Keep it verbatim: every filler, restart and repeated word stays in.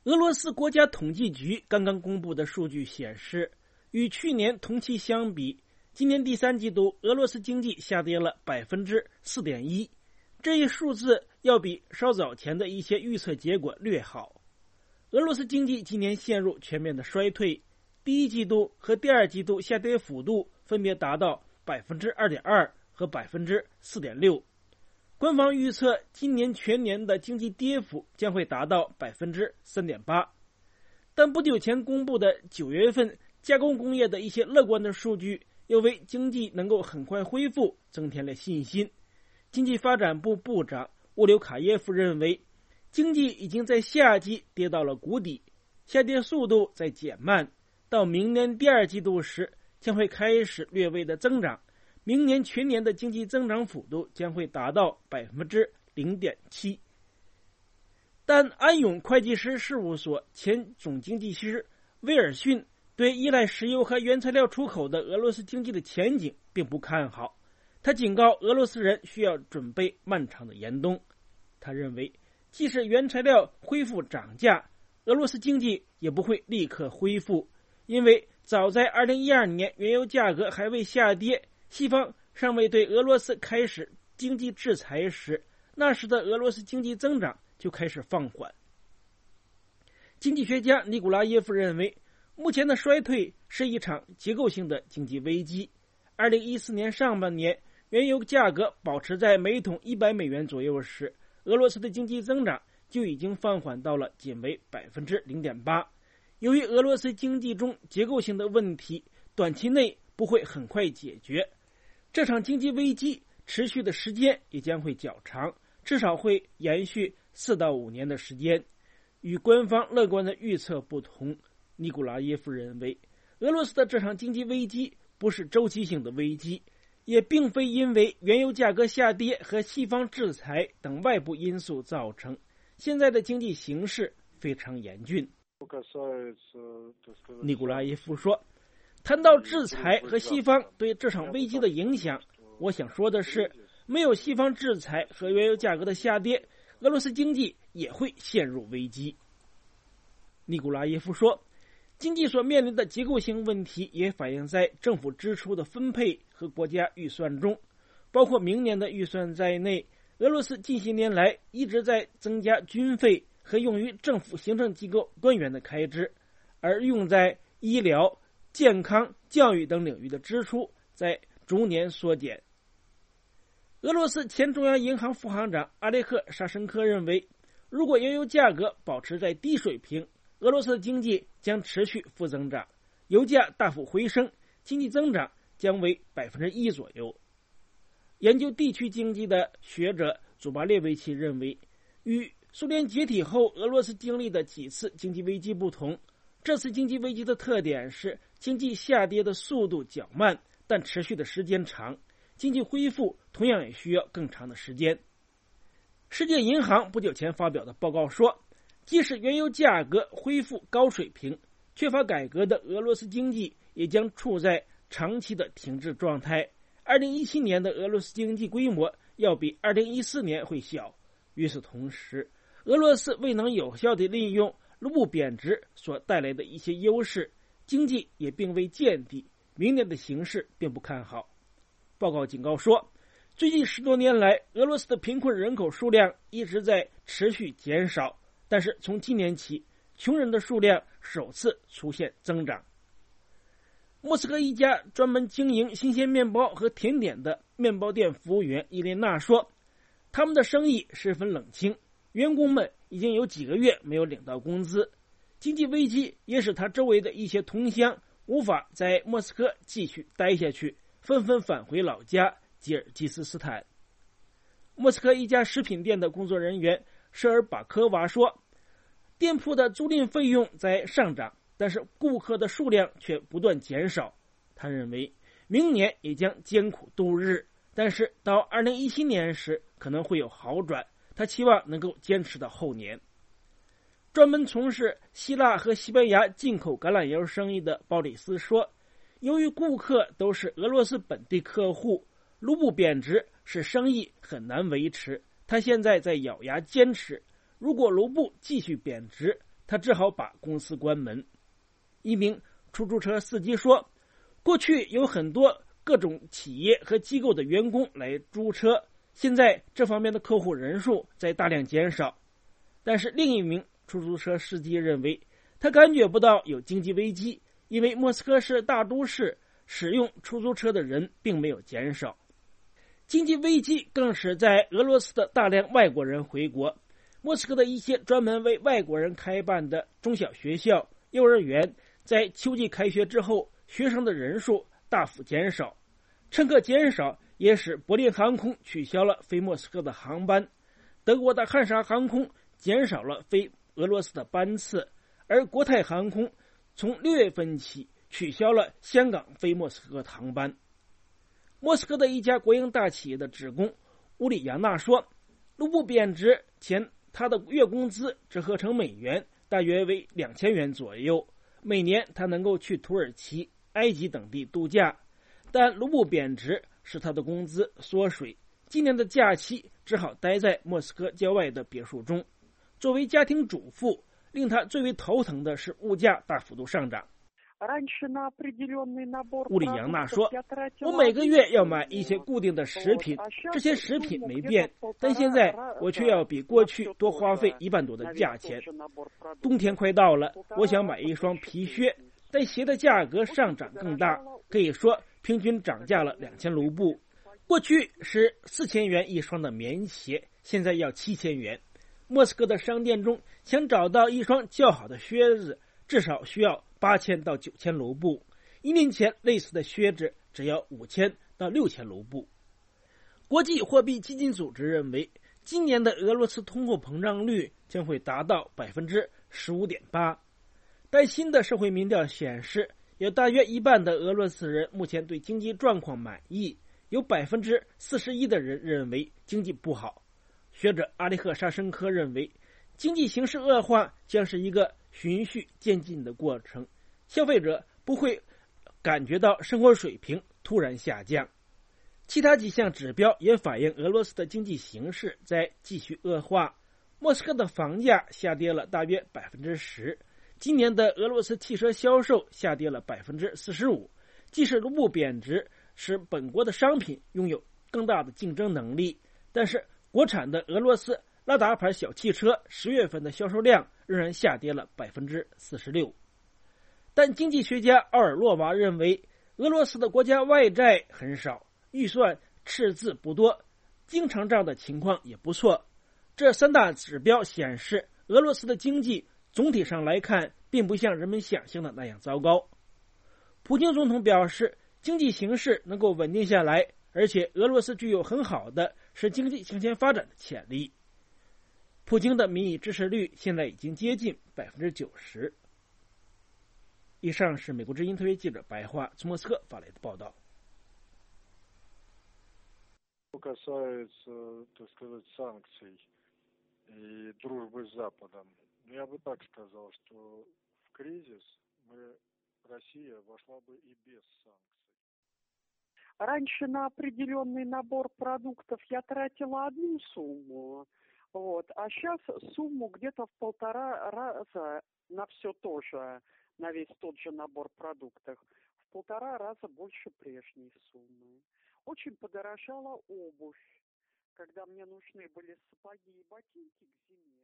俄罗斯国家统计局刚刚公布的数据显示，与去年同期相比，今年第三季度俄罗斯经济下跌了 百分之四点一， 这一数字要比稍早前的一些预测结果略好。俄罗斯经济今年陷入全面的衰退，第一季度和第二季度下跌幅度分别达到 百分之二点二 和 百分之四点六。官方预测今年全年的经济跌幅将会达到 百分之三点八， 但不久前公布的九月份加工工业的一些乐观的数据又为经济能够很快恢复增添了信心。经济发展部部长乌留卡耶夫认为，经济已经在夏季跌到了谷底，下跌速度在减慢，到明年第二季度时将会开始略微的增长，明年全年的经济增长幅度将会达到 百分之零点七。 但安永会计师事务所前总经济师威尔逊对依赖石油和原材料出口的俄罗斯经济的前景并不看好，他警告俄罗斯人需要准备漫长的严冬。他认为，即使原材料恢复涨价，俄罗斯经济也不会立刻恢复，因为早在二零一二年原油价格还未下跌，西方尚未对俄罗斯开始经济制裁时，那时的俄罗斯经济增长就开始放缓。经济学家尼古拉耶夫认为，目前的衰退是一场结构性的经济危机。二零一四年上半年，原油价格保持在每桶一百美元左右时，俄罗斯的经济增长就已经放缓到了仅为 百分之零点八。 由于俄罗斯经济中结构性的问题短期内不会很快解决，这场经济危机持续的时间也将会较长，至少会延续四到五年的时间。与官方乐观的预测不同，尼古拉耶夫认为，俄罗斯的这场经济危机不是周期性的危机，也并非因为原油价格下跌和西方制裁等外部因素造成。现在的经济形势非常严峻。尼古拉耶夫说，谈到制裁和西方对这场危机的影响，我想说的是，没有西方制裁和原油价格的下跌，俄罗斯经济也会陷入危机。尼古拉耶夫说，经济所面临的结构性问题也反映在政府支出的分配和国家预算中，包括明年的预算在内，俄罗斯近些年来一直在增加军费和用于政府行政机构官员的开支，而用在医疗、健康、教育等领域的支出在逐年缩减。俄罗斯前中央银行副行长阿列克沙申科认为，如果原油价格保持在低水平，俄罗斯的经济将持续负增长，油价大幅回升，经济增长将为 百分之一 左右。研究地区经济的学者祖巴列维奇认为，与苏联解体后俄罗斯经历的几次经济危机不同，这次经济危机的特点是经济下跌的速度较慢，但持续的时间长，经济恢复同样也需要更长的时间。世界银行不久前发表的报告说，即使原油价格恢复高水平，缺乏改革的俄罗斯经济也将处在长期的停滞状态。二零一七年的俄罗斯经济规模要比二零一四年会小。与此同时，俄罗斯未能有效地利用卢布贬值所带来的一些优势，经济也并未见底，明年的形势并不看好。报告警告说，最近十多年来，俄罗斯的贫困人口数量一直在持续减少，但是从今年起，穷人的数量首次出现增长。莫斯科一家专门经营新鲜面包和甜点的面包店服务员伊莲娜说，他们的生意十分冷清，员工们已经有几个月没有领到工资。经济危机也使他周围的一些同乡无法在莫斯科继续待下去，纷纷返回老家吉尔吉斯斯坦。莫斯科一家食品店的工作人员舍尔巴科娃说，店铺的租赁费用在上涨，但是顾客的数量却不断减少。他认为明年也将艰苦度日，但是到二零一七年时可能会有好转，他期望能够坚持到后年。专门从事希腊和西班牙进口橄榄油生意的鲍里斯说，由于顾客都是俄罗斯本地客户，卢布贬值使生意很难维持，他现在在咬牙坚持，如果卢布继续贬值， 他只好把公司关门。一名出租车司机说，过去有很多各种企业和机构的员工来租车，现在这方面的客户人数在大量减少。但是另一名出租车司机认为，他感觉不到有经济危机，因为莫斯科是大都市，使用出租车的人并没有减少。经济危机更使在俄罗斯的大量外国人回国。莫斯科的一些专门为外国人开办的中小学校、幼儿园在秋季开学之后，学生的人数大幅减少。乘客减少也使柏林航空取消了飞莫斯科的航班，德国的汉莎航空减少了飞俄罗斯的班次，而国泰航空从六月份起取消了香港飞莫斯科的航班。莫斯科的一家国营大企业的职工乌里扬娜说，卢布贬值前他的月工资折合成美元大约为两千元左右，每年他能够去土耳其、埃及等地度假，但卢布贬值使他的工资缩水，今年的假期只好待在莫斯科郊外的别墅中。作为家庭主妇，令他最为头疼的是物价大幅度上涨。乌里扬娜说，我每个月要买一些固定的食品，这些食品没变，但现在我却要比过去多花费一半多的价钱。冬天快到了，我想买一双皮靴，但鞋的价格上涨更大，可以说平均涨价了两千卢布。过去是四千元一双的棉鞋，现在要七千元。莫斯科的商店中想找到一双较好的靴子，至少需要八千到九千卢布，一年前类似的靴子只要五千到六千卢布。国际货币基金组织认为，今年的俄罗斯通货膨胀率将会达到百分之十五点八，但新的社会民调显示，有大约一半的俄罗斯人目前对经济状况满意，有百分之四十一的人认为经济不好。学者阿利赫沙申科认为，经济形势恶化将是一个循序渐进的过程，消费者不会感觉到生活水平突然下降。其他几项指标也反映俄罗斯的经济形势在继续恶化。莫斯科的房价下跌了大约百分之十，今年的俄罗斯汽车销售下跌了百分之四十五。即使卢布贬值使本国的商品拥有更大的竞争能力，但是国产的俄罗斯拉达牌小汽车十月份的销售量仍然下跌了百分之四十六。但经济学家奥尔洛娃认为，俄罗斯的国家外债很少，预算赤字不多，经常账的情况也不错。这三大指标显示，俄罗斯的经济总体上来看并不像人们想象的那样糟糕。普京总统表示，经济形势能够稳定下来，而且俄罗斯具有很好的使经济向前发展的潜力。普京的民意支持率现在已经接近百分之九十。以上是美国之音特约记者白桦从莫斯科发来的报道。 Что касается, так сказать, санкций и дружбы с Западом, я бы так сказал, что в кризис мы, Россия вошла бы и без санкций. Раньше на определенный набор продуктов я тратила одну сумму, вот, а сейчас сумму где-то в полтора раза на все то же, на весь тот же набор продуктов, в полтора раза больше прежней суммы. Очень подорожала обувь, когда мне нужны были сапоги и ботинки к зиме.